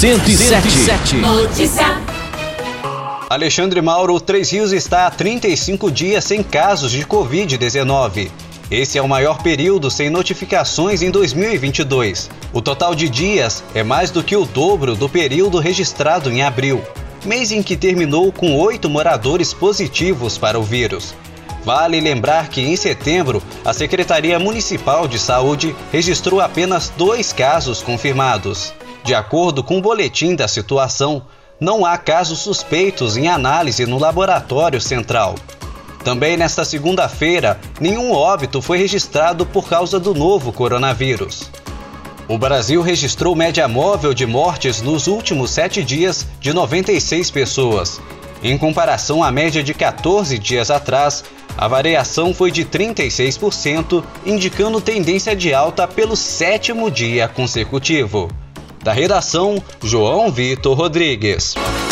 107. Notícia. Alexandre Mauro, Três Rios está há 35 dias sem casos de Covid-19. Esse é o maior período sem notificações em 2022. O total de dias é mais do que o dobro do período registrado em abril, mês em que terminou com 8 moradores positivos para o vírus. Vale lembrar que em setembro, a Secretaria Municipal de Saúde registrou apenas 2 casos confirmados. De acordo com o boletim da situação, não há casos suspeitos em análise no laboratório central. Também nesta segunda-feira, nenhum óbito foi registrado por causa do novo coronavírus. O Brasil registrou média móvel de mortes nos últimos 7 dias de 96 pessoas. Em comparação à média de 14 dias atrás, a variação foi de 36%, indicando tendência de alta pelo 7º dia consecutivo. Da redação, João Vitor Rodrigues.